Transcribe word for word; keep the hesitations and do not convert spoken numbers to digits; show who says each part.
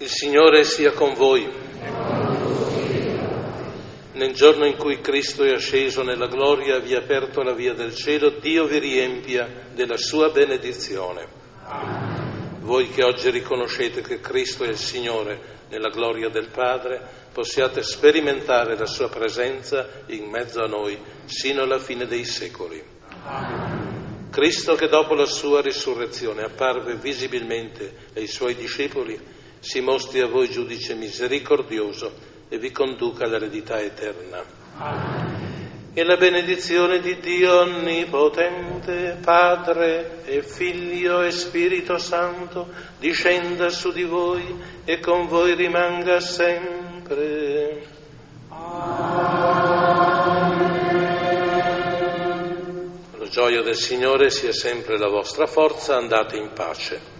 Speaker 1: Il Signore sia con voi. Nel giorno in cui Cristo è asceso nella gloria e vi ha aperto la via del cielo, Dio vi riempia della sua benedizione. Amen. Voi che oggi riconoscete che Cristo è il Signore nella gloria del Padre, possiate sperimentare la sua presenza in mezzo a noi sino alla fine dei secoli. Amen. Cristo, che dopo la sua risurrezione apparve visibilmente ai suoi discepoli, si mostri a voi giudice misericordioso e vi conduca all'eredità eterna. Amen. E la benedizione di Dio Onnipotente, Padre e Figlio e Spirito Santo, discenda su di voi e con voi rimanga sempre. Amen. La gioia del Signore sia sempre la vostra forza, andate in pace.